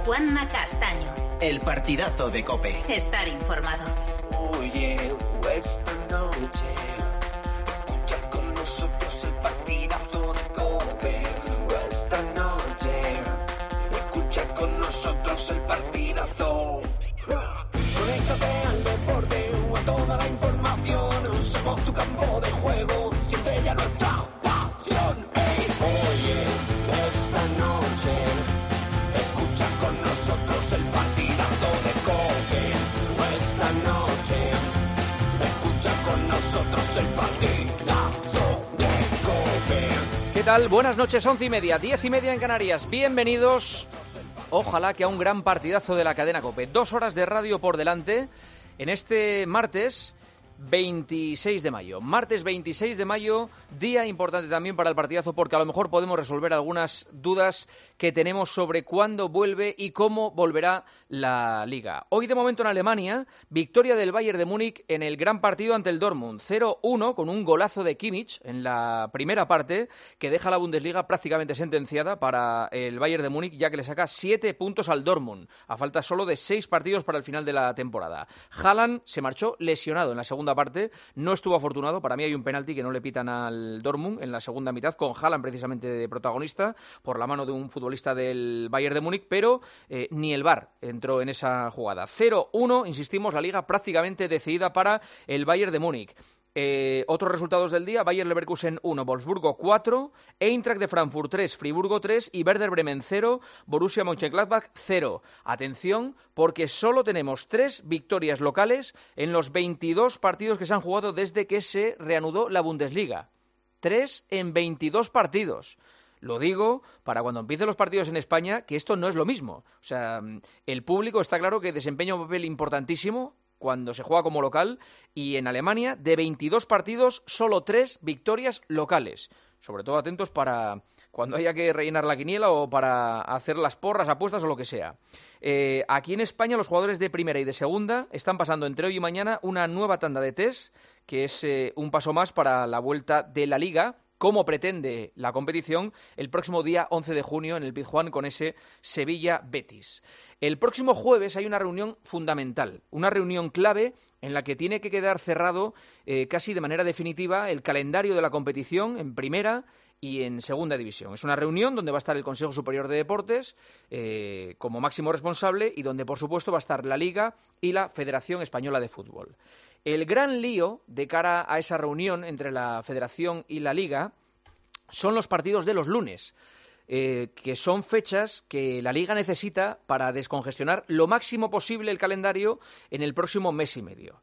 Juanma Castaño. El partidazo de COPE. Estar informado. Oye, esta noche escucha con nosotros el partidazo de COPE. Esta noche escucha con nosotros el partidazo. Conéctate al deporte o a toda la información. Somos tu campo de juego, siente ya nuestra pasión. Hey, oye, esta noche escucha con nosotros el partidazo de COPE. Esta noche escucha con nosotros el partidazo de COPE. ¿Qué tal? Buenas noches, 11:30, 10:30 en Canarias. Bienvenidos. Ojalá que a un gran partidazo de la cadena COPE. 2 horas de radio por delante en este martes 26 de mayo. Martes 26 de mayo, día importante también para el partidazo porque a lo mejor podemos resolver algunas dudas que tenemos sobre cuándo vuelve y cómo volverá la Liga. Hoy de momento en Alemania, victoria del Bayern de Múnich en el gran partido ante el Dortmund. 0-1 con un golazo de Kimmich en la primera parte que deja la Bundesliga prácticamente sentenciada para el Bayern de Múnich, ya que le saca 7 puntos al Dortmund, a falta solo de 6 partidos para el final de la temporada. Haaland se marchó lesionado en la segunda parte, no estuvo afortunado. Para mí hay un penalti que no le pitan al Dortmund en la segunda mitad, con Haaland precisamente de protagonista, por la mano de un futbolista del Bayern de Múnich, pero ni el VAR entró en esa jugada. 0-1, insistimos, la Liga prácticamente decidida para el Bayern de Múnich. Otros resultados del día: Bayer Leverkusen 1, Wolfsburgo 4, Eintracht de Frankfurt 3, Friburgo 3 y Werder Bremen 0, Borussia Mönchengladbach 0. Atención, porque solo tenemos 3 victorias locales en los 22 partidos que se han jugado desde que se reanudó la Bundesliga. 3 en 22 partidos. Lo digo para cuando empiecen los partidos en España, que esto no es lo mismo. O sea, el público está claro que desempeña un papel importantísimo cuando se juega como local, y en Alemania, de 22 partidos, solo 3 victorias locales. Sobre todo atentos para cuando haya que rellenar la quiniela o para hacer las porras, apuestas o lo que sea. Aquí en España los jugadores de primera y de segunda están pasando entre hoy y mañana una nueva tanda de test, que es un paso más para la vuelta de la Liga, como pretende la competición, el próximo día 11 de junio en el Pizjuán con ese Sevilla-Betis. El próximo jueves hay una reunión fundamental, una reunión clave en la que tiene que quedar cerrado casi de manera definitiva el calendario de la competición en primera y en segunda división. Es una reunión donde va a estar el Consejo Superior de Deportes como máximo responsable y donde, por supuesto, va a estar la Liga y la Federación Española de Fútbol. El gran lío de cara a esa reunión entre la Federación y la Liga son los partidos de los lunes, que son fechas que la Liga necesita para descongestionar lo máximo posible el calendario en el próximo mes y medio.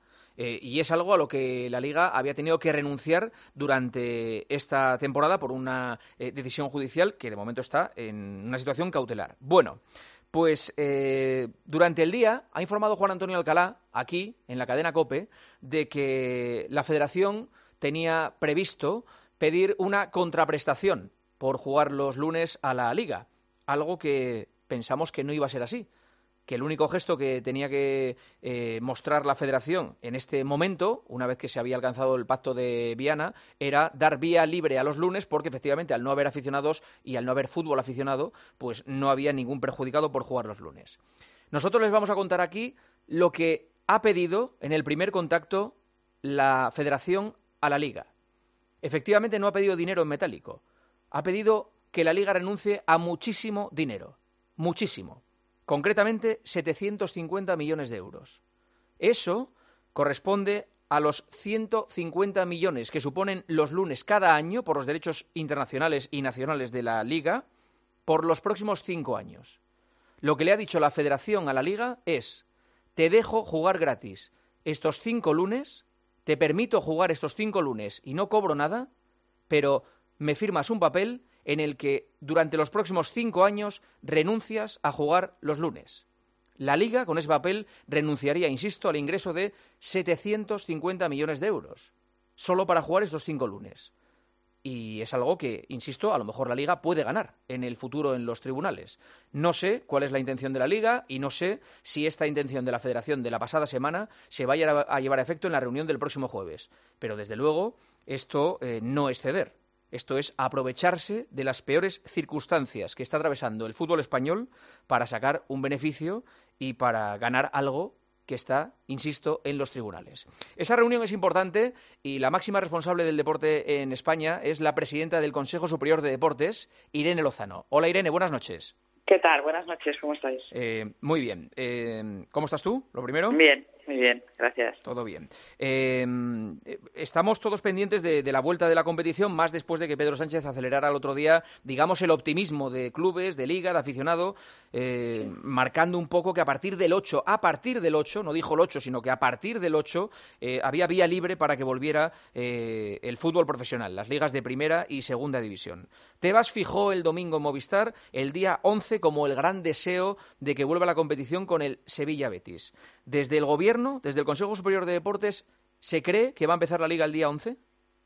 Y es algo a lo que la Liga había tenido que renunciar durante esta temporada por una decisión judicial que de momento está en una situación cautelar. Bueno, pues durante el día ha informado Juan Antonio Alcalá, aquí, en la cadena COPE, de que la Federación tenía previsto pedir una contraprestación por jugar los lunes a la Liga, algo que pensamos que no iba a ser así, que el único gesto que tenía que mostrar la Federación en este momento, una vez que se había alcanzado el pacto de Viana, era dar vía libre a los lunes, porque efectivamente al no haber aficionados y al no haber fútbol aficionado, pues no había ningún perjudicado por jugar los lunes. Nosotros les vamos a contar aquí lo que ha pedido en el primer contacto la Federación a la Liga. Efectivamente no ha pedido dinero en metálico, ha pedido que la Liga renuncie a muchísimo dinero, muchísimo. Concretamente, 750 millones de euros. Eso corresponde a los 150 millones que suponen los lunes cada año por los derechos internacionales y nacionales de la Liga por los próximos 5 años. Lo que le ha dicho la Federación a la Liga es: te dejo jugar gratis estos 5 lunes, te permito jugar estos 5 lunes y no cobro nada, pero me firmas un papel en el que durante los próximos 5 años renuncias a jugar los lunes. La Liga, con ese papel, renunciaría, insisto, al ingreso de 750 millones de euros, solo para jugar estos 5 lunes. Y es algo que, insisto, a lo mejor la Liga puede ganar en el futuro en los tribunales. No sé cuál es la intención de la Liga y no sé si esta intención de la Federación de la pasada semana se vaya a llevar a efecto en la reunión del próximo jueves. Pero, desde luego, esto no es ceder. Esto es aprovecharse de las peores circunstancias que está atravesando el fútbol español para sacar un beneficio y para ganar algo que está, insisto, en los tribunales. Esa reunión es importante y la máxima responsable del deporte en España es la presidenta del Consejo Superior de Deportes, Irene Lozano. Hola Irene, buenas noches. ¿Qué tal? Buenas noches, ¿cómo estáis? Muy bien. ¿Cómo estás tú, lo primero? Bien, muy bien, gracias. Todo bien. Estamos todos pendientes de la vuelta de la competición, más después de que Pedro Sánchez acelerara el otro día, digamos, el optimismo de clubes, de liga, de aficionado, marcando un poco que a partir del 8, no dijo el 8, sino que a partir del 8 había vía libre para que volviera el fútbol profesional, las ligas de primera y segunda división. Tebas fijó el domingo en Movistar el día 11 como el gran deseo de que vuelva la competición con el Sevilla-Betis. Desde el Gobierno, desde el Consejo Superior de Deportes, ¿se cree que va a empezar la Liga el día 11?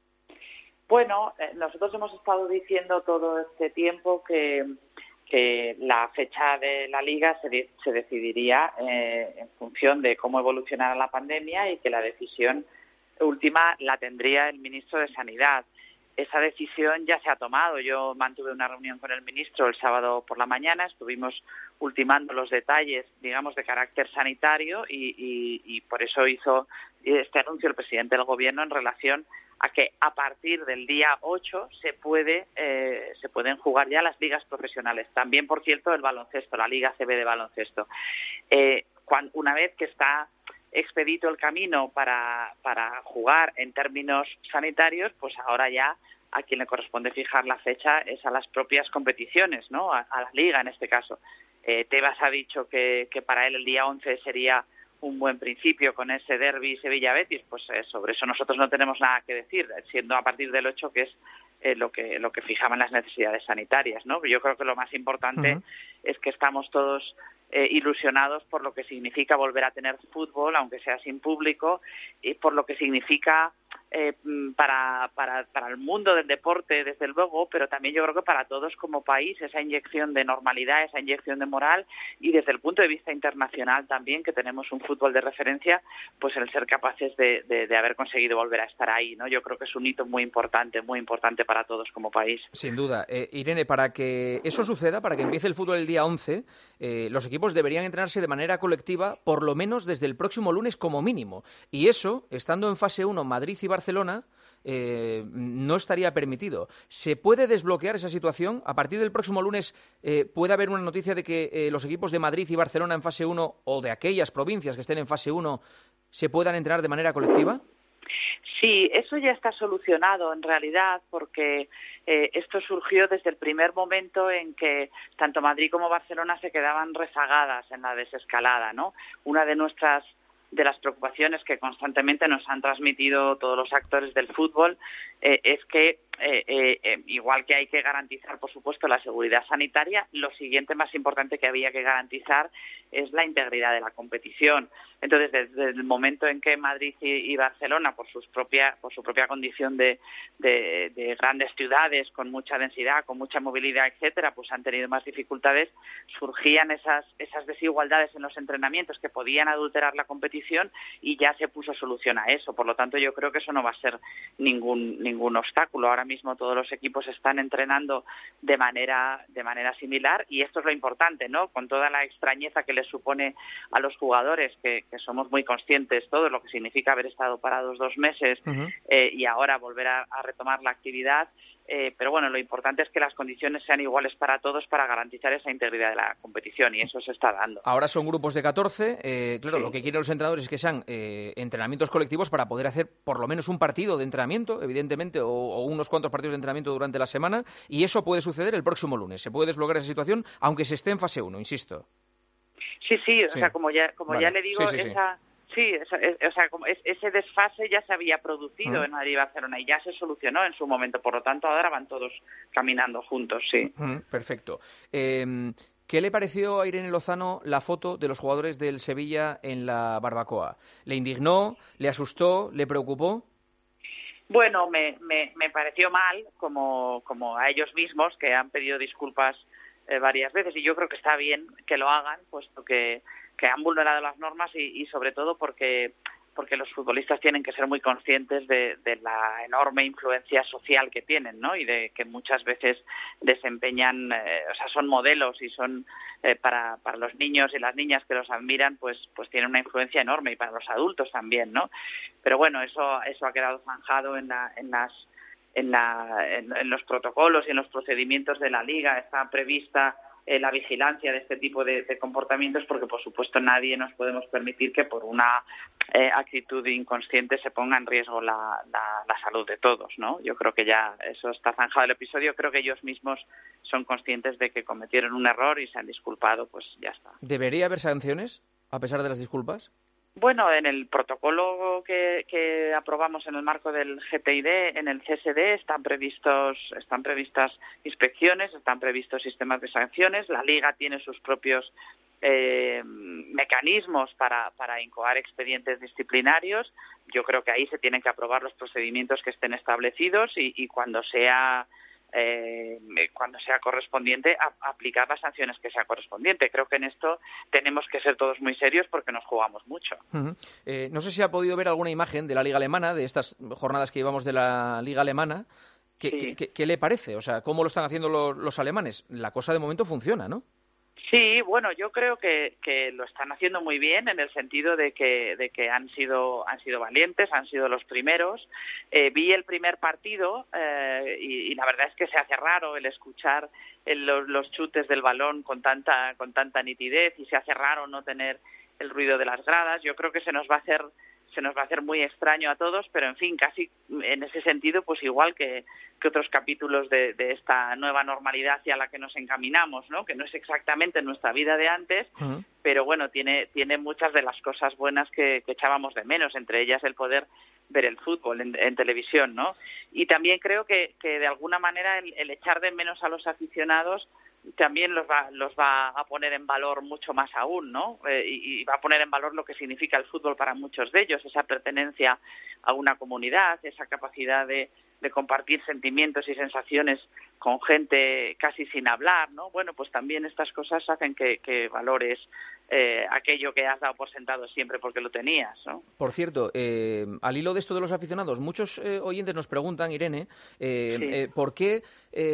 Bueno, nosotros hemos estado diciendo todo este tiempo que la fecha de la Liga se decidiría en función de cómo evolucionara la pandemia y que la decisión última la tendría el ministro de Sanidad. Esa decisión ya se ha tomado. Yo mantuve una reunión con el ministro el sábado por la mañana, estuvimos ultimando los detalles, digamos, de carácter sanitario y por eso hizo este anuncio el presidente del Gobierno en relación a que a partir del día 8 se pueden jugar ya las ligas profesionales. También, por cierto, el baloncesto, la Liga CB de baloncesto. Una vez que está expedito el camino para jugar en términos sanitarios, pues ahora ya a quien le corresponde fijar la fecha es a las propias competiciones, ¿no? A la Liga en este caso. Tebas ha dicho que para él el día 11 sería un buen principio con ese derbi Sevilla-Betis, pues sobre eso nosotros no tenemos nada que decir, siendo a partir del 8 que es lo que fijaban las necesidades sanitarias, ¿no? Yo creo que lo más importante es que estamos todos ilusionados por lo que significa volver a tener fútbol, aunque sea sin público, y por lo que significa para el mundo del deporte, desde luego, pero también yo creo que para todos como país, esa inyección de normalidad, esa inyección de moral, y desde el punto de vista internacional también, que tenemos un fútbol de referencia, pues el ser capaces de haber conseguido volver a estar ahí, ¿no? Yo creo que es un hito muy importante para todos como país. Sin duda. Irene, para que eso suceda, para que empiece el fútbol el día 11, los equipos deberían entrenarse de manera colectiva, por lo menos desde el próximo lunes como mínimo. Y eso, estando en fase 1 Madrid y Barcelona, no estaría permitido. ¿Se puede desbloquear esa situación? ¿A partir del próximo lunes puede haber una noticia de que los equipos de Madrid y Barcelona en fase 1 o de aquellas provincias que estén en fase 1 se puedan entrenar de manera colectiva? Sí, eso ya está solucionado en realidad porque esto surgió desde el primer momento en que tanto Madrid como Barcelona se quedaban rezagadas en la desescalada, ¿no? Una de las preocupaciones que constantemente nos han transmitido todos los actores del fútbol es que igual que hay que garantizar, por supuesto, la seguridad sanitaria, lo siguiente más importante que había que garantizar es la integridad de la competición. Entonces, desde el momento en que Madrid y Barcelona, por su propia condición de grandes ciudades con mucha densidad, con mucha movilidad, etcétera, pues han tenido más dificultades, surgían esas desigualdades en los entrenamientos que podían adulterar la competición y ya se puso solución a eso. Por lo tanto, yo creo que eso no va a ser ningún obstáculo. Ahora mismo todos los equipos están entrenando de manera similar y esto es lo importante, ¿no? Con toda la extrañeza que les supone a los jugadores, que somos muy conscientes todos lo que significa haber estado parados 2 meses y ahora volver a retomar la actividad. Pero bueno, lo importante es que las condiciones sean iguales para todos para garantizar esa integridad de la competición y eso se está dando. Ahora son grupos de 14, claro, sí. Lo que quieren los entrenadores es que sean entrenamientos colectivos para poder hacer por lo menos un partido de entrenamiento, evidentemente, o unos cuantos partidos de entrenamiento durante la semana, y eso puede suceder el próximo lunes. Se puede desbloquear esa situación, aunque se esté en fase 1, insisto. Sí, o sea, como ya le digo, ese desfase ya se había producido en Madrid y Barcelona y ya se solucionó en su momento, por lo tanto ahora van todos caminando juntos, sí. Perfecto. ¿Qué le pareció a Irene Lozano la foto de los jugadores del Sevilla en la barbacoa? ¿Le indignó, le asustó, le preocupó? Bueno, me pareció mal, como a ellos mismos, que han pedido disculpas varias veces, y yo creo que está bien que lo hagan, puesto que han vulnerado las normas y sobre todo porque porque los futbolistas tienen que ser muy conscientes de la enorme influencia social que tienen, ¿no? Y de que muchas veces desempeñan, son modelos y son para los niños y las niñas que los admiran, pues tienen una influencia enorme, y para los adultos también, ¿no? Pero bueno, eso ha quedado zanjado en los protocolos y en los procedimientos de la Liga. Está prevista la vigilancia de este tipo de comportamientos, porque por supuesto nadie nos podemos permitir que por una actitud inconsciente se ponga en riesgo la salud de todos, ¿no? Yo creo que ya eso está zanjado el episodio. Creo que ellos mismos son conscientes de que cometieron un error y se han disculpado, pues ya está. ¿Debería haber sanciones a pesar de las disculpas? Bueno, en el protocolo que aprobamos en el marco del GTID, en el CSD, están previstas inspecciones, están previstos sistemas de sanciones. La Liga tiene sus propios mecanismos para incoar expedientes disciplinarios. Yo creo que ahí se tienen que aprobar los procedimientos que estén establecidos y cuando sea correspondiente, aplicar las sanciones que sea correspondiente. Creo que en esto tenemos que ser todos muy serios porque nos jugamos mucho. Uh-huh. No sé si ha podido ver alguna imagen de la Liga Alemana, de estas jornadas que llevamos de la Liga Alemana. ¿Qué le parece? O sea, ¿cómo lo están haciendo los alemanes? La cosa de momento funciona, ¿no? Sí, bueno, yo creo que lo están haciendo muy bien, en el sentido de que han sido valientes, han sido los primeros. Vi el primer partido y la verdad es que se hace raro el escuchar los chutes del balón con tanta nitidez, y se hace raro no tener el ruido de las gradas. Yo creo que se nos va a hacer muy extraño a todos, pero en fin, casi en ese sentido, pues igual que otros capítulos de esta nueva normalidad hacia la que nos encaminamos, ¿no? Que no es exactamente nuestra vida de antes, uh-huh, pero bueno, tiene muchas de las cosas buenas que echábamos de menos, entre ellas el poder ver el fútbol en televisión, ¿no? Y también creo que de alguna manera el echar de menos a los aficionados también los va a poner en valor mucho más aún, ¿no? Y va a poner en valor lo que significa el fútbol para muchos de ellos, esa pertenencia a una comunidad, esa capacidad de compartir sentimientos y sensaciones con gente casi sin hablar, ¿no? Bueno, pues también estas cosas hacen que valores aquello que has dado por sentado siempre porque lo tenías, ¿no? Por cierto, al hilo de esto de los aficionados, muchos oyentes nos preguntan, Irene, sí, ¿por qué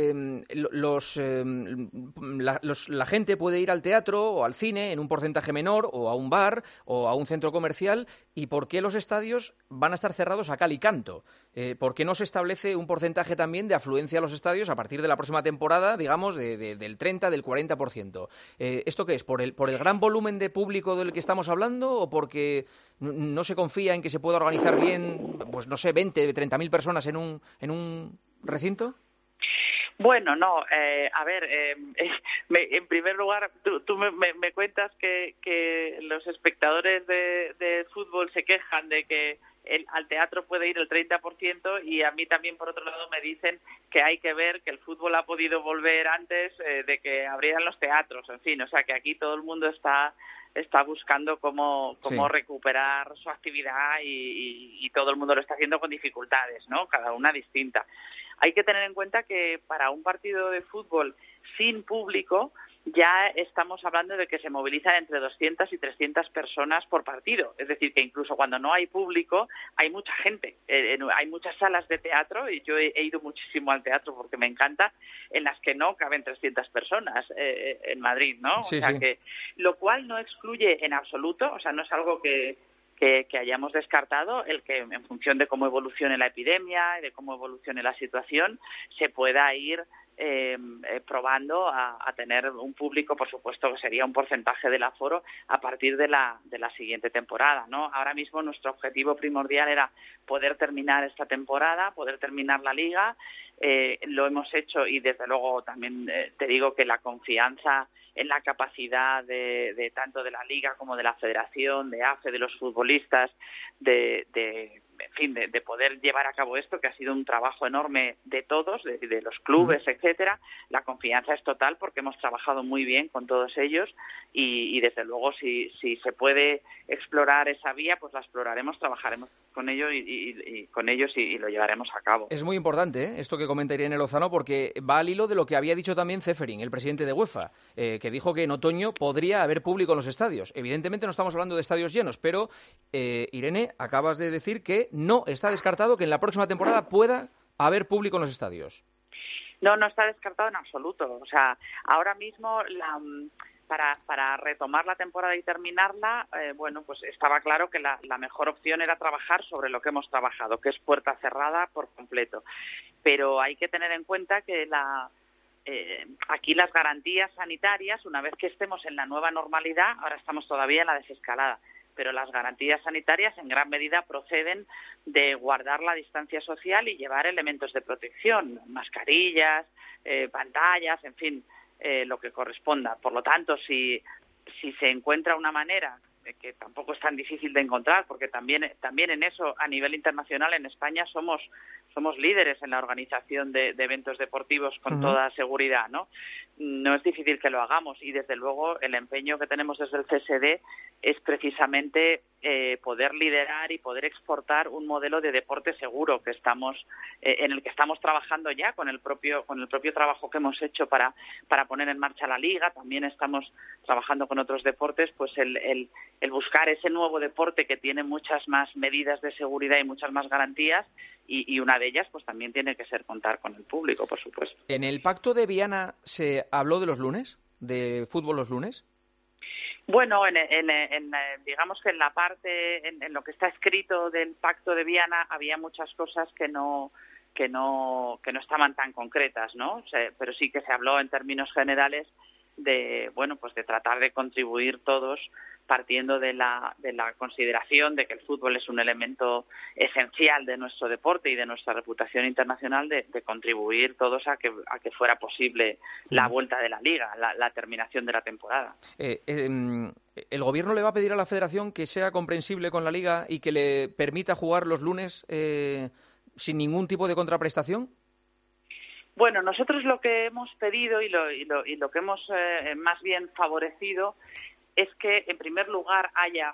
la gente puede ir al teatro o al cine en un porcentaje menor, o a un bar o a un centro comercial, y por qué los estadios van a estar cerrados a cal y canto? ¿Por qué no se establece un porcentaje también de afluencia a los estadios a partir de la próxima temporada, digamos, del 30%, del 40%? ¿Esto qué es? ¿Por el gran volumen de público del que estamos hablando, o porque no se confía en que se pueda organizar bien, pues no sé, 20, 30.000 personas en un recinto? Bueno, no, a ver, en primer lugar, tú me cuentas que los espectadores de fútbol se quejan de que al teatro puede ir el 30%, y a mí también, por otro lado, me dicen que hay que ver que el fútbol ha podido volver antes de que abrieran los teatros, en fin, o sea que aquí todo el mundo está buscando cómo recuperar su actividad, y todo el mundo lo está haciendo con dificultades, ¿no? Cada una distinta. Hay que tener en cuenta que para un partido de fútbol sin público ya estamos hablando de que se movilizan entre 200 y 300 personas por partido. Es decir, que incluso cuando no hay público hay mucha gente. Hay muchas salas de teatro, y yo he ido muchísimo al teatro porque me encanta, en las que no caben 300 personas en Madrid, ¿no? Sí, o sea sí. que, lo cual no excluye en absoluto, o sea, no es algo que hayamos descartado, el que en función de cómo evolucione la epidemia y de cómo evolucione la situación se pueda ir probando a tener un público, por supuesto que sería un porcentaje del aforo a partir de la siguiente temporada, ¿no? Ahora mismo nuestro objetivo primordial era poder terminar esta temporada, poder terminar la Liga. Lo hemos hecho, y desde luego también te digo que la confianza en la capacidad de tanto de la Liga como de la Federación, de AFE, de los futbolistas, de en fin, de poder llevar a cabo esto, que ha sido un trabajo enorme de todos, de los clubes, etcétera. La confianza es total porque hemos trabajado muy bien con todos ellos y desde luego si se puede explorar esa vía, pues la exploraremos, trabajaremos con ellos y lo llevaremos a cabo. Es muy importante esto que comenta Irene Lozano, porque va al hilo de lo que había dicho también Ceferin, el presidente de UEFA, que dijo que en otoño podría haber público en los estadios. Evidentemente no estamos hablando de estadios llenos, pero Irene, acabas de decir que no está descartado que en la próxima temporada pueda haber público en los estadios. No está descartado en absoluto. O sea, ahora mismo para retomar la temporada y terminarla, pues estaba claro que la mejor opción era trabajar sobre lo que hemos trabajado, que es puerta cerrada por completo. Pero hay que tener en cuenta que aquí las garantías sanitarias, una vez que estemos en la nueva normalidad, ahora estamos todavía en la desescalada, pero las garantías sanitarias en gran medida proceden de guardar la distancia social y llevar elementos de protección, mascarillas, pantallas, en fin, lo que corresponda. Por lo tanto, si se encuentra una manera, que tampoco es tan difícil de encontrar, porque también en eso, a nivel internacional, en España somos líderes en la organización de eventos deportivos con toda seguridad, ¿no? No es difícil que lo hagamos y, desde luego, el empeño que tenemos desde el CSD es precisamente poder liderar y poder exportar un modelo de deporte seguro que en el que estamos trabajando ya con el propio trabajo que hemos hecho para poner en marcha la liga. También estamos trabajando con otros deportes, pues el buscar ese nuevo deporte que tiene muchas más medidas de seguridad y muchas más garantías, y una de ellas pues también tiene que ser contar con el público, por supuesto. ¿En el Pacto de Viana se habló de los lunes, de fútbol los lunes? Bueno, digamos que en la parte, en lo que está escrito del Pacto de Viana, había muchas cosas que no estaban tan concretas, ¿no? O sea, pero sí que se habló en términos generales de tratar de contribuir todos, partiendo de la consideración de que el fútbol es un elemento esencial de nuestro deporte y de nuestra reputación internacional, de contribuir todos a que fuera posible la vuelta de la liga, la terminación de la temporada. ¿El gobierno le va a pedir a la federación que sea comprensible con la liga y que le permita jugar los lunes sin ningún tipo de contraprestación? Bueno, nosotros lo que hemos pedido y lo que hemos más bien favorecido es que, en primer lugar, haya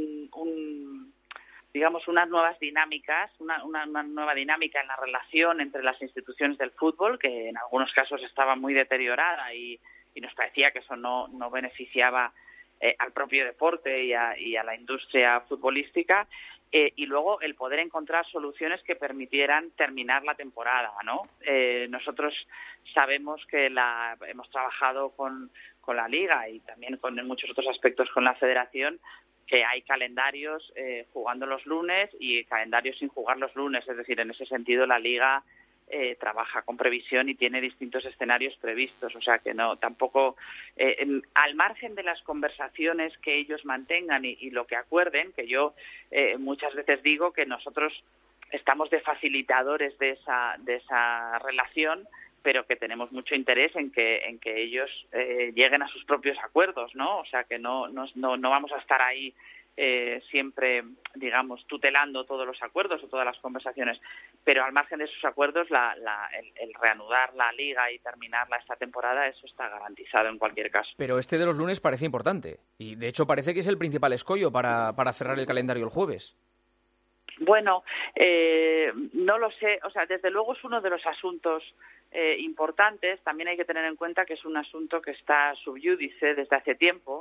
unas nuevas dinámicas, una nueva dinámica en la relación entre las instituciones del fútbol, que en algunos casos estaba muy deteriorada y nos parecía que eso no beneficiaba al propio deporte y a la industria futbolística. Y luego el poder encontrar soluciones que permitieran terminar la temporada, ¿no? Nosotros sabemos que hemos trabajado con la Liga y también en muchos otros aspectos con la Federación, que hay calendarios jugando los lunes y calendarios sin jugar los lunes. Es decir, en ese sentido la Liga trabaja con previsión y tiene distintos escenarios previstos, o sea que no, tampoco, al margen de las conversaciones que ellos mantengan y lo que acuerden, que yo muchas veces digo que nosotros estamos de facilitadores de esa relación, pero que tenemos mucho interés en que ellos lleguen a sus propios acuerdos, ¿no? O sea que no vamos a estar ahí siempre, digamos, tutelando todos los acuerdos o todas las conversaciones, pero al margen de esos acuerdos, el reanudar la liga y terminarla esta temporada, eso está garantizado en cualquier caso. Pero este de los lunes parece importante y, de hecho, parece que es el principal escollo para cerrar el calendario el jueves. Bueno, no lo sé, o sea, desde luego es uno de los asuntos importantes. También hay que tener en cuenta que es un asunto que está sub iudice desde hace tiempo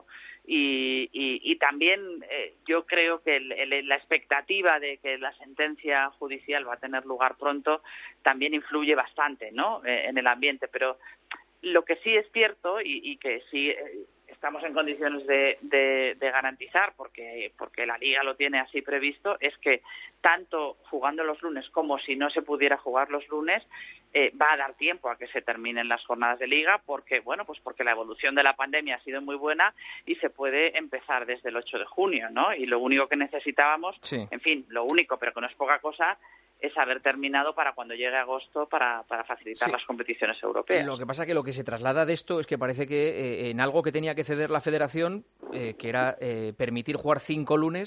y también yo creo que la expectativa de que la sentencia judicial va a tener lugar pronto también influye bastante, ¿no? En el ambiente, pero lo que sí es cierto y que sí estamos en condiciones de garantizar, porque la Liga lo tiene así previsto, es que tanto jugando los lunes como si no se pudiera jugar los lunes, va a dar tiempo a que se terminen las jornadas de Liga, porque la evolución de la pandemia ha sido muy buena y se puede empezar desde el 8 de junio, ¿no? Y lo único que necesitábamos, en fin, lo único, pero que no es poca cosa, es haber terminado para cuando llegue agosto para facilitar las competiciones europeas. Lo que pasa es que lo que se traslada de esto es que parece que en algo que tenía que ceder la Federación, que era permitir jugar 5 lunes,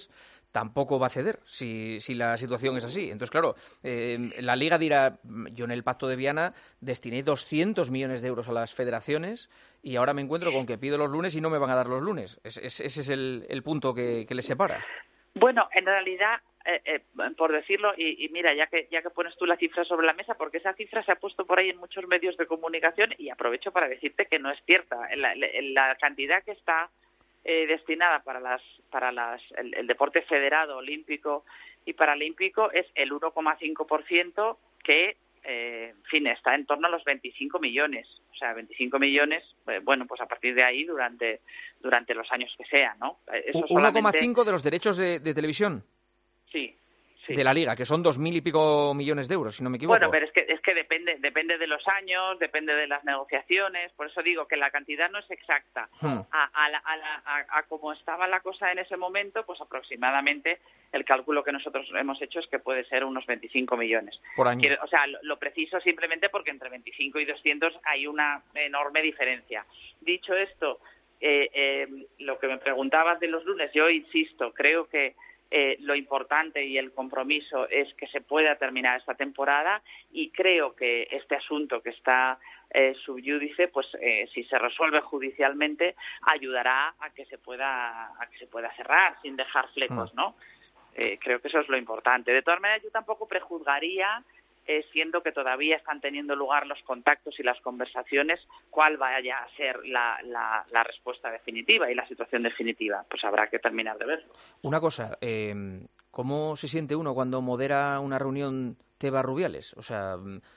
tampoco va a ceder si la situación es así. Entonces, claro, la Liga dirá, yo en el Pacto de Viana destiné 200 millones de euros a las federaciones y ahora me encuentro con que pido los lunes y no me van a dar los lunes. Ese es el punto que les separa. Bueno, en realidad, por decirlo, y mira, ya que pones tú la cifra sobre la mesa, porque esa cifra se ha puesto por ahí en muchos medios de comunicación y aprovecho para decirte que no es cierta. La cantidad que está destinada para el deporte federado, olímpico y paralímpico es el 1,5%, que, en fin, está en torno a los 25 millones. O sea, 25 millones, bueno, pues a partir de ahí durante los años que sean, ¿no? Eso 1,5 de los derechos de televisión. Sí. De la Liga, que son 2.000 y pico millones de euros, si no me equivoco. Bueno, pero es que depende de los años, depende de las negociaciones, por eso digo que la cantidad no es exacta. A como estaba la cosa en ese momento, pues aproximadamente el cálculo que nosotros hemos hecho es que puede ser unos 25 millones. Por año. O sea, lo preciso simplemente porque entre 25 y 200 hay una enorme diferencia. Dicho esto, lo que me preguntabas de los lunes, yo insisto, creo que lo importante y el compromiso es que se pueda terminar esta temporada y creo que este asunto que está sub iudice, pues si se resuelve judicialmente ayudará a que se pueda cerrar sin dejar flecos, ¿no? Creo que eso es lo importante. De todas maneras, yo tampoco prejuzgaría, siendo que todavía están teniendo lugar los contactos y las conversaciones, cuál vaya a ser la respuesta definitiva y la situación definitiva. Pues habrá que terminar de verlo. Una cosa, ¿cómo se siente uno cuando modera una reunión Tebas-Rubiales? O sea,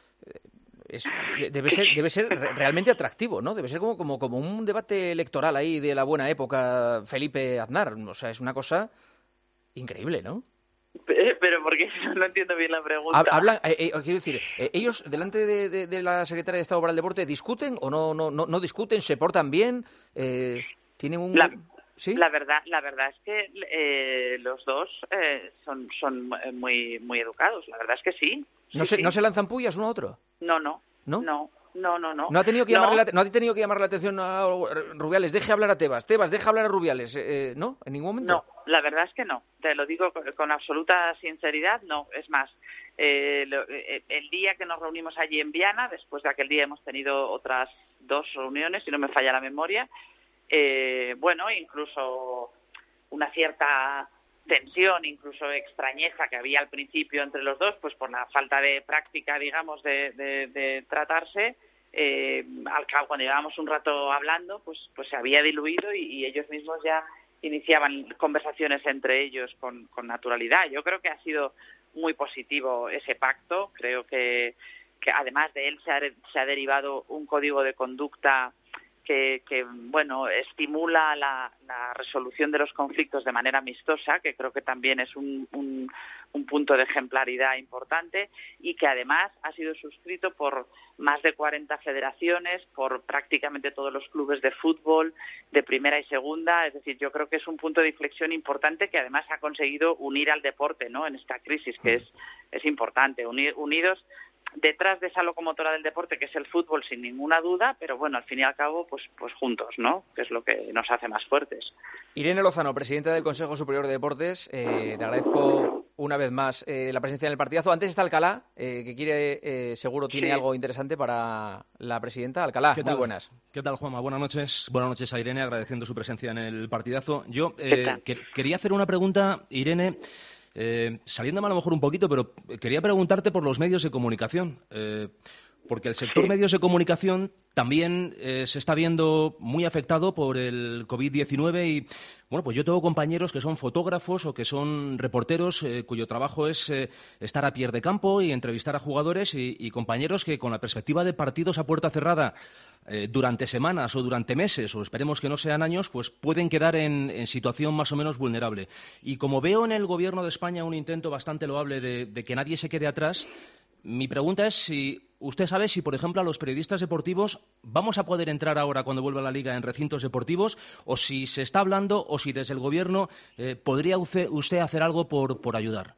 debe ser realmente atractivo, ¿no? Debe ser como un debate electoral ahí de la buena época Felipe Aznar. O sea, es una cosa increíble, ¿no? Pero porque no entiendo bien la pregunta. Hablan, quiero decir, ellos delante de la secretaria de Estado para el Deporte discuten o no discuten, se portan bien, tienen un. ¿Sí? La verdad es que los dos son muy muy educados. La verdad es que sí. ¿No se lanzan pullas uno a otro? No. ¿No ha tenido que llamarle la atención a Rubiales? Deje hablar a Tebas, deje hablar a Rubiales, ¿no? ¿En ningún momento? No, la verdad es que no. Te lo digo con absoluta sinceridad, no. Es más, el día que nos reunimos allí en Viana, después de aquel día hemos tenido otras 2 reuniones, si no me falla la memoria, bueno, incluso una cierta tensión, incluso extrañeza que había al principio entre los dos, pues por la falta de práctica, digamos, de tratarse. Al cabo, cuando llevábamos un rato hablando, pues se había diluido y ellos mismos ya iniciaban conversaciones entre ellos con naturalidad. Yo creo que ha sido muy positivo ese pacto. Creo que además de él se ha derivado un código de conducta que bueno, estimula la resolución de los conflictos de manera amistosa, que creo que también es un punto de ejemplaridad importante, y que además ha sido suscrito por más de 40 federaciones, por prácticamente todos los clubes de fútbol de primera y segunda. Es decir, yo creo que es un punto de inflexión importante que además ha conseguido unir al deporte, ¿no?, en esta crisis, que es importante, unidos detrás de esa locomotora del deporte que es el fútbol, sin ninguna duda, pero bueno, al fin y al cabo, pues juntos, ¿no?, que es lo que nos hace más fuertes. Irene Lozano, presidenta del Consejo Superior de Deportes, te agradezco una vez más la presencia en el partidazo. Antes está Alcalá, que quiere, seguro tiene algo interesante para la presidenta. Alcalá, muy buenas. ¿Qué tal, Juanma? Buenas noches a Irene, agradeciendo su presencia en el partidazo. Yo quería hacer una pregunta, Irene, saliéndome a lo mejor un poquito, pero quería preguntarte por los medios de comunicación, porque el sector medios de comunicación también se está viendo muy afectado por el COVID-19 y, bueno, pues yo tengo compañeros que son fotógrafos o que son reporteros cuyo trabajo es estar a pie de campo y entrevistar a jugadores y compañeros que con la perspectiva de partidos a puerta cerrada durante semanas o durante meses, o esperemos que no sean años, pues pueden quedar en situación más o menos vulnerable. Y como veo en el Gobierno de España un intento bastante loable de que nadie se quede atrás, mi pregunta es si usted sabe si, por ejemplo, a los periodistas deportivos vamos a poder entrar ahora cuando vuelva la Liga en recintos deportivos, o si se está hablando, o si desde el Gobierno podría usted hacer algo por ayudar.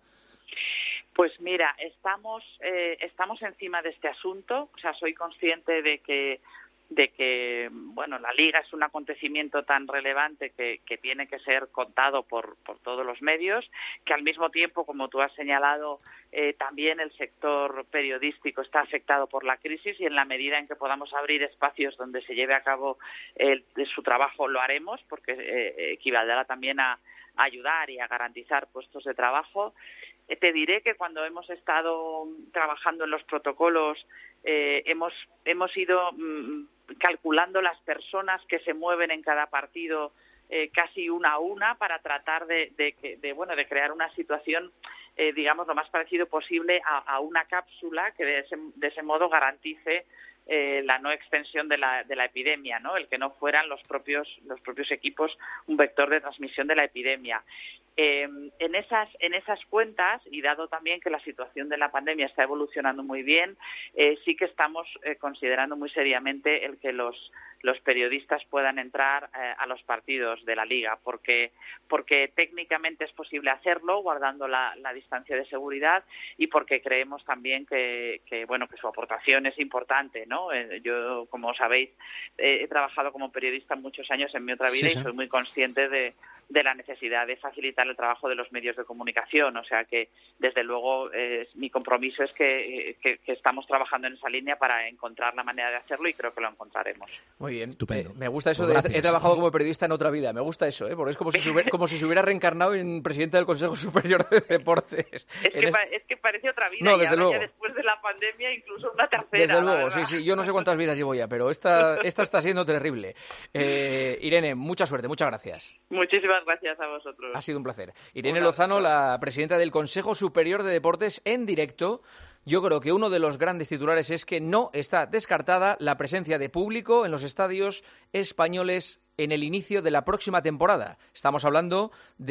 Pues mira, estamos encima de este asunto. O sea, soy consciente de que bueno, la Liga es un acontecimiento tan relevante que tiene que ser contado por todos los medios, que al mismo tiempo, como tú has señalado, también el sector periodístico está afectado por la crisis, y en la medida en que podamos abrir espacios donde se lleve a cabo su trabajo lo haremos, porque equivaldrá también a ayudar y a garantizar puestos de trabajo. Te diré que cuando hemos estado trabajando en los protocolos hemos ido calculando las personas que se mueven en cada partido casi una a una, para tratar de crear una situación digamos lo más parecido posible a una cápsula que de ese modo garantice la no extensión de la epidemia, ¿no? El que no fueran los propios equipos un vector de transmisión de la epidemia. En esas cuentas, y dado también que la situación de la pandemia está evolucionando muy bien, sí que estamos considerando muy seriamente el que los periodistas puedan entrar a los partidos de la Liga, porque técnicamente es posible hacerlo guardando la distancia de seguridad, y porque creemos también que su aportación es importante, ¿no? Yo, como sabéis, he trabajado como periodista muchos años en mi otra vida, sí. Y soy muy consciente de la necesidad de facilitar el trabajo de los medios de comunicación. O sea que, desde luego, mi compromiso es que estamos trabajando en esa línea para encontrar la manera de hacerlo, y creo que lo encontraremos. Muy bien. Estupendo. Me gusta eso de he trabajado como periodista en otra vida. Me gusta eso, porque es como si se hubiera reencarnado en presidente del Consejo Superior de Deportes. Es que parece otra vida, no, y ahora ya después de la pandemia incluso una tercera. Desde luego, sí. Yo no sé cuántas vidas llevo ya, pero esta está siendo terrible. Irene, mucha suerte, muchas gracias. Muchísimas gracias a vosotros. Ha sido un placer. Irene Lozano, la presidenta del Consejo Superior de Deportes, en directo. Yo creo que uno de los grandes titulares es que no está descartada la presencia de público en los estadios españoles en el inicio de la próxima temporada. Estamos hablando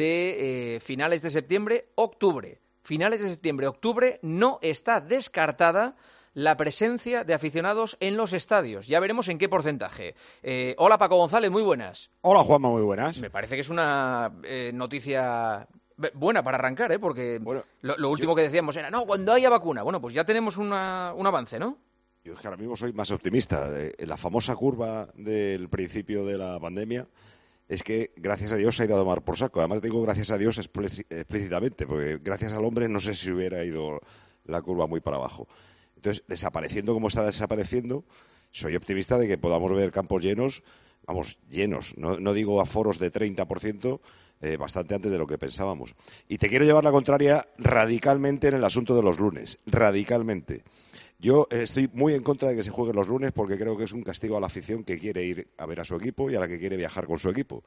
de finales de septiembre, octubre. Finales de septiembre, octubre, no está descartada la presencia de aficionados en los estadios. Ya veremos en qué porcentaje. Hola, Paco González, muy buenas. Hola, Juanma, muy buenas. Me parece que es una noticia buena para arrancar, porque lo último que decíamos era, no, cuando haya vacuna. Bueno, pues ya tenemos un avance, ¿no? Yo es que ahora mismo soy más optimista. La famosa curva del principio de la pandemia es que, gracias a Dios, se ha ido a tomar por saco. Además, digo gracias a Dios explícitamente, porque gracias al hombre no sé si hubiera ido la curva muy para abajo. Entonces, desapareciendo como está desapareciendo, soy optimista de que podamos ver campos llenos, llenos, no digo aforos de 30%, bastante antes de lo que pensábamos. Y te quiero llevar la contraria radicalmente en el asunto de los lunes, radicalmente. Yo estoy muy en contra de que se jueguen los lunes, porque creo que es un castigo a la afición que quiere ir a ver a su equipo y a la que quiere viajar con su equipo.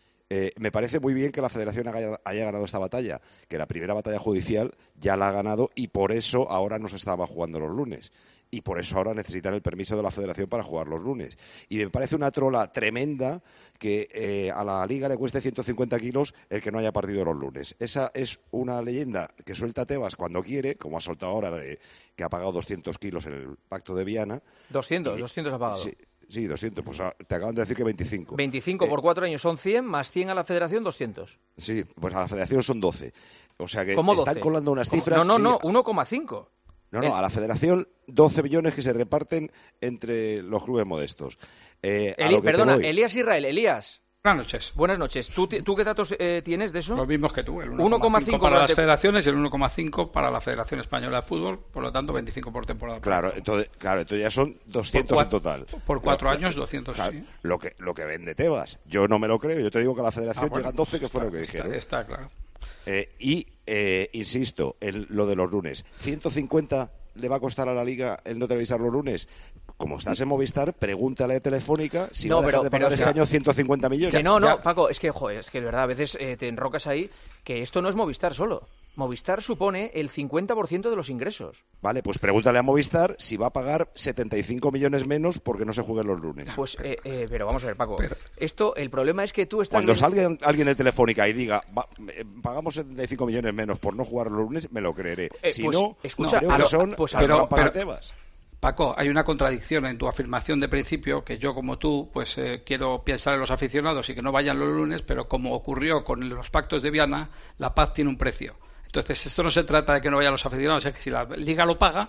Me parece muy bien que la Federación haya ganado esta batalla, que la primera batalla judicial ya la ha ganado, y por eso ahora no se estaba jugando los lunes. Y por eso ahora necesitan el permiso de la Federación para jugar los lunes. Y me parece una trola tremenda que a la Liga le cueste 150 kilos el que no haya partido los lunes. Esa es una leyenda que suelta Tebas cuando quiere, como ha soltado ahora, que ha pagado 200 kilos en el Pacto de Viana. 200 ha pagado. Sí, 200. Pues te acaban de decir que 25. 25 por 4 años son 100, más 100 a la Federación, 200. Sí, pues a la Federación son 12. O sea que ¿Cómo 12? Están colando unas cifras... No, 1,5. No, a la Federación 12 millones que se reparten entre los clubes modestos. Elías Israel, Elías. Buenas noches. Buenas noches. ¿Tú qué datos tienes de eso? Los mismos que tú, el 1,5 para las federaciones y el 1,5 para la Federación Española de Fútbol, por lo tanto 25 por temporada. Claro, entonces ya son 200 en total. Por 4 años, 200, claro, sí. Lo que vende Tebas. Yo no me lo creo, yo te digo que a la Federación llegan 12, que fue lo que dijeron. Está claro. Insisto, lo de los lunes. 150 le va a costar a la Liga el no televisar los lunes. Como estás en Movistar, pregúntale a Telefónica si va a dejar de pagar este año 150 millones. Que no, Paco, es que de verdad, a veces te enrocas ahí, que esto no es Movistar solo. Movistar supone el 50% de los ingresos. Vale, pues pregúntale a Movistar si va a pagar 75 millones menos porque no se jueguen los lunes. Pues, pero vamos a ver, Paco. El problema es que tú estás... Cuando salga alguien de Telefónica y diga, pagamos 75 millones menos por no jugar los lunes, me lo creeré. Si no, escucha, creo que son para Tebas. Paco, hay una contradicción en tu afirmación de principio, que yo como tú pues quiero pensar en los aficionados y que no vayan los lunes, pero como ocurrió con los pactos de Viana, la paz tiene un precio. Entonces, esto no se trata de que no vayan los aficionados, es que si la Liga lo paga,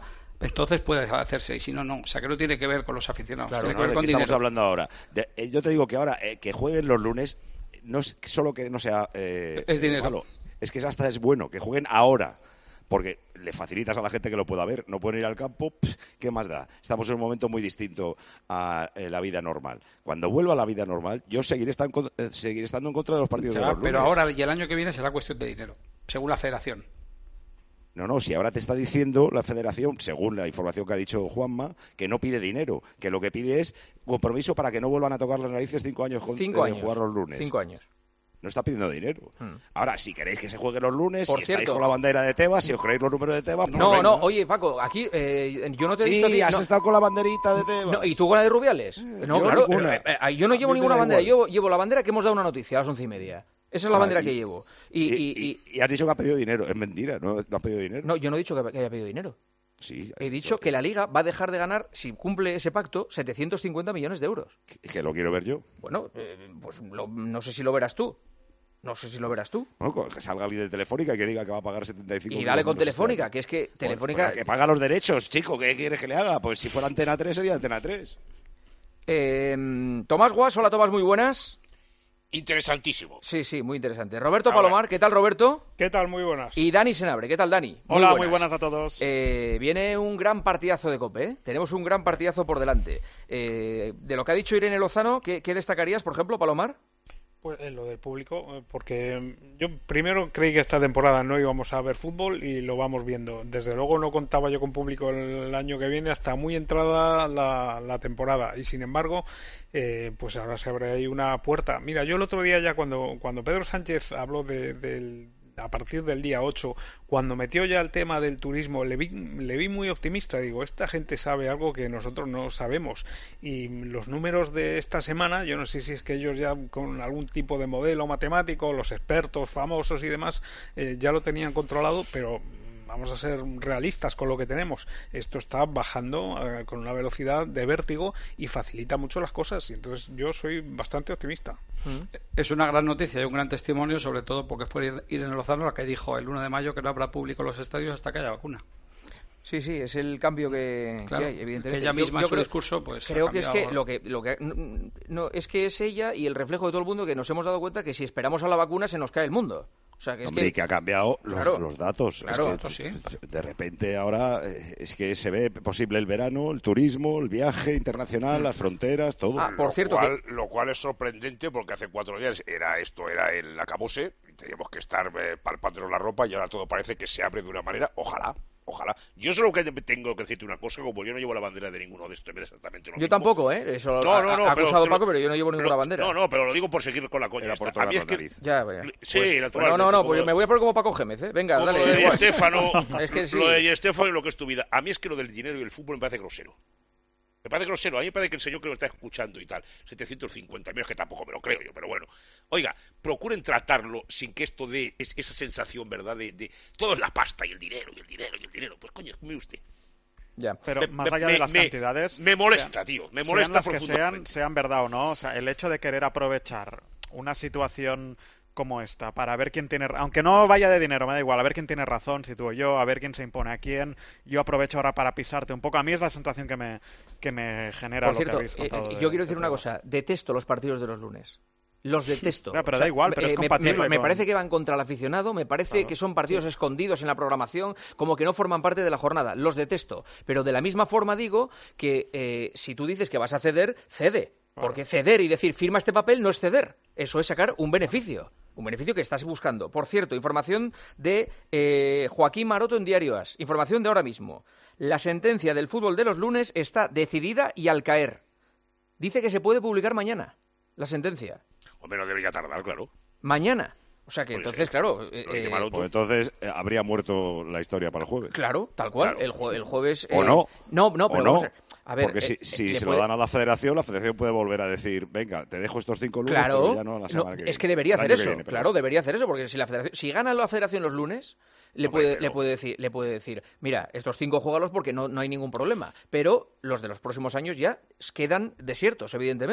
entonces puede hacerse, y si no, no. O sea, que no tiene que ver con los aficionados. Claro, tiene que ver ¿de con qué estamos dinero. hablando ahora? Yo te digo que ahora que jueguen los lunes no es solo que no sea es dinero. malo, es que hasta es bueno que jueguen ahora, porque le facilitas a la gente que lo pueda ver. No pueden ir al campo, ¿qué más da? Estamos en un momento muy distinto a la vida normal. Cuando vuelva a la vida normal, yo seguiré estando en contra de los partidos de los lunes. Pero ahora y el año que viene será cuestión de dinero, según la federación. No, si ahora te está diciendo la federación, según la información que ha dicho Juanma, que no pide dinero, que lo que pide es compromiso para que no vuelvan a tocar las narices 5 años con jugar los lunes. 5 años. No está pidiendo dinero. Ahora, si queréis que se juegue los lunes, Por si cierto, estáis con la bandera de Tebas, si os creéis los números de Tebas... pues No, venga. oye, Paco, aquí yo no te he Sí, dicho a ti... has no, estado con la banderita de Tebas. no, ¿y tú con la de Rubiales? No, yo claro, ninguna. yo no A llevo mí me ninguna da bandera, igual. llevo la bandera que hemos dado una noticia a las 11:30. Esa es la bandera que llevo. Y has dicho que ha pedido dinero. Es mentira, no ha pedido dinero. No, yo no he dicho que haya pedido dinero. Sí, He dicho que la Liga va a dejar de ganar, si cumple ese pacto, 750 millones de euros. Que lo quiero ver yo. Bueno, pues no sé si lo verás tú. No sé si lo verás tú. Bueno, que salga alguien de Telefónica y que diga que va a pagar 75 Y dale con millones Telefónica, este que es que año. Telefónica... Pues que paga los derechos, chico. ¿Qué quieres que le haga? Pues si fuera Antena 3 sería Antena 3. Tomás Guas, hola Tomás, muy buenas. Interesantísimo. Sí, muy interesante. Roberto Palomar, ¿qué tal Roberto? ¿Qué tal? Muy buenas. Y Dani Senabre, ¿qué tal Dani? Hola, muy buenas a todos. Viene un gran partidazo de COPE, ¿eh? Tenemos un gran partidazo por delante. De lo que ha dicho Irene Lozano, ¿qué destacarías, por ejemplo, Palomar? Pues lo del público, porque yo primero creí que esta temporada no íbamos a ver fútbol y lo vamos viendo. Desde luego no contaba yo con público el año que viene hasta muy entrada la temporada y sin embargo pues ahora se abre ahí una puerta. Mira, yo el otro día ya cuando Pedro Sánchez habló a partir del día 8, cuando metió ya el tema del turismo, le vi muy optimista. Digo, esta gente sabe algo que nosotros no sabemos. Y los números de esta semana, yo no sé si es que ellos ya con algún tipo de modelo matemático, los expertos famosos y demás, ya lo tenían controlado, pero vamos a ser realistas con lo que tenemos. Esto está bajando con una velocidad de vértigo y facilita mucho las cosas. Y entonces yo soy bastante optimista. Es una gran noticia y un gran testimonio, sobre todo porque fue Irene Lozano la que dijo el 1 de mayo que no habrá público en los estadios hasta que haya vacuna. Sí, es el cambio que hay, evidentemente. Que ella misma en su discurso, pues creo que es que no es que es ella y el reflejo de todo el mundo que nos hemos dado cuenta que si esperamos a la vacuna se nos cae el mundo. O sea, que Hombre, que ha cambiado los datos. Claro, es que, de repente ahora es que se ve posible el verano, el turismo, el viaje internacional, las fronteras, todo. Por cierto, lo cual es sorprendente porque hace 4 días era el acabose, teníamos que estar palpándonos la ropa y ahora todo parece que se abre de una manera, ojalá. Yo solo que tengo que decirte una cosa, como yo no llevo la bandera de ninguno de estos, me da exactamente lo mismo. Yo tampoco, Eso ha acusado Paco, pero yo no llevo ninguna bandera. No, pero lo digo por seguir con la coña. Era por toda la nariz. Ya, sí, pues me voy a poner como Paco Gémez, Venga, como dale. Lo de Estefano, es que sí. Lo de Estefano y lo que es tu vida. A mí es que lo del dinero y el fútbol me parece grosero. A mí me parece que el señor que lo está escuchando y tal, 750, menos que tampoco me lo creo yo, pero bueno. Oiga, procuren tratarlo sin que esto dé esa sensación, ¿verdad? De todo es la pasta y el dinero. Pues coño, mire usted. Ya. Pero más allá de las cantidades... Me molesta, tío. Me molesta profundamente. Sean verdad o no, o sea, el hecho de querer aprovechar una situación como esta, para ver quién tiene, aunque no vaya de dinero, me da igual, a ver quién tiene razón, si tú o yo, a ver quién se impone a quién, yo aprovecho ahora para pisarte un poco. A mí es la sensación que me genera. Por cierto, lo que habéis contado. Yo quiero decir una cosa, detesto los partidos de los lunes. Los detesto. Pero da igual, pero es compatible. Me parece que van contra el aficionado, me parece que son partidos escondidos en la programación, como que no forman parte de la jornada. Los detesto. Pero de la misma forma digo que si tú dices que vas a ceder, cede. Porque ceder y decir firma este papel no es ceder. Eso es sacar un beneficio. Un beneficio que estás buscando. Por cierto, información de Joaquín Maroto en Diario As. Información de ahora mismo. La sentencia del fútbol de los lunes está decidida y al caer. Dice que se puede publicar mañana la sentencia. Hombre, no debería tardar, claro. Mañana. O sea que entonces, claro... pues entonces habría muerto la historia para el jueves. Claro, tal cual. Claro. El jueves... ¿O no? No, pero no. A ver, porque si se lo dan a la federación puede volver a decir, venga, te dejo estos 5 lunes, claro, pero ya no la semana que viene. Es que debería hacer eso, debería hacer eso, porque si gana la federación los lunes, le puede decir, mira, estos 5 juégalos porque no hay ningún problema, pero los de los próximos años ya quedan desiertos, evidentemente.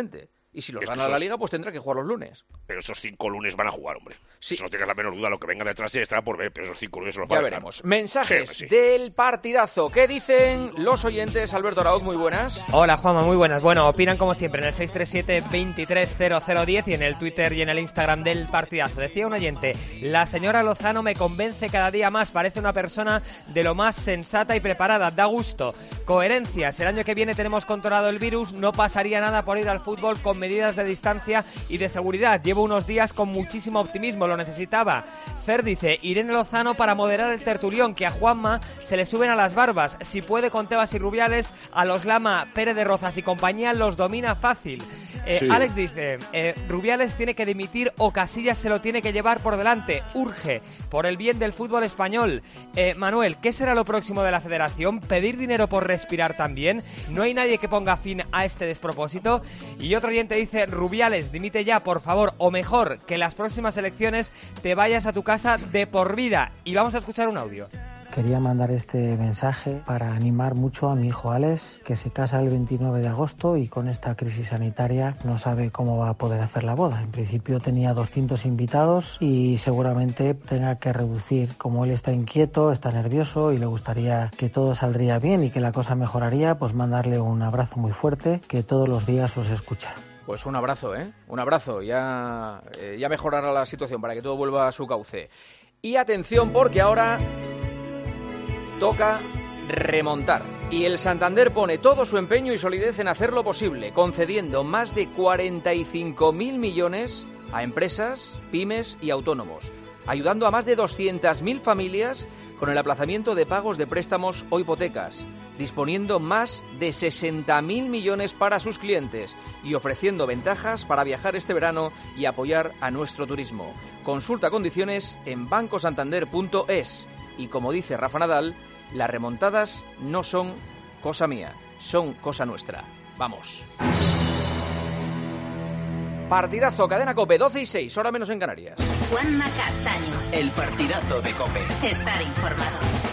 Y si los gana la Liga, pues tendrá que jugar los lunes. Pero esos 5 lunes van a jugar, hombre. Sí. Eso no tengas la menor duda. Lo que venga detrás ya estará por ver, pero esos 5 lunes se los van a dejar. Ya veremos. Mensajes sí. del partidazo. ¿Qué dicen los oyentes? Alberto Arauz, muy buenas. Hola, Juanma, muy buenas. Bueno, opinan como siempre en el 637-230010 y en el Twitter y en el Instagram del partidazo. Decía un oyente, la señora Lozano me convence cada día más. Parece una persona de lo más sensata y preparada. Da gusto. Coherencias. El año que viene tenemos controlado el virus. No pasaría nada por ir al fútbol con medidas de distancia y de seguridad. Llevo unos días con muchísimo optimismo, lo necesitaba. Fer dice, Irene Lozano para moderar el tertulión, que a Juanma se le suben a las barbas. Si puede con Tebas y Rubiales, a los Lama, Pérez de Rozas y compañía los domina fácil. Sí. Alex dice, Rubiales tiene que dimitir o Casillas se lo tiene que llevar por delante. Urge, por el bien del fútbol español. Manuel, ¿qué será lo próximo de la federación? ¿Pedir dinero por respirar también? ¿No hay nadie que ponga fin a este despropósito? Y otro oyente dice, Rubiales, dimite ya, por favor, o mejor, que en las próximas elecciones te vayas a tu casa de por vida. Y vamos a escuchar un audio. Quería mandar este mensaje para animar mucho a mi hijo Alex, que se casa el 29 de agosto y con esta crisis sanitaria no sabe cómo va a poder hacer la boda. En principio tenía 200 invitados y seguramente tenga que reducir. Como él está inquieto, está nervioso y le gustaría que todo saldría bien y que la cosa mejoraría, pues mandarle un abrazo muy fuerte, que todos los días los escucha. Pues un abrazo, ¿eh? Un abrazo. Ya mejorará la situación para que todo vuelva a su cauce. Y atención, porque ahora toca remontar. Y el Santander pone todo su empeño y solidez en hacerlo posible, concediendo más de 45.000 millones a empresas, pymes y autónomos, ayudando a más de 200.000 familias con el aplazamiento de pagos de préstamos o hipotecas, disponiendo más de 60.000 millones para sus clientes y ofreciendo ventajas para viajar este verano y apoyar a nuestro turismo. Consulta condiciones en bancosantander.es. Y como dice Rafa Nadal, las remontadas no son cosa mía, son cosa nuestra. Vamos. Partidazo, Cadena COPE, 12:06, hora menos en Canarias. Juanma Castaño. El partidazo de COPE. Estar informado.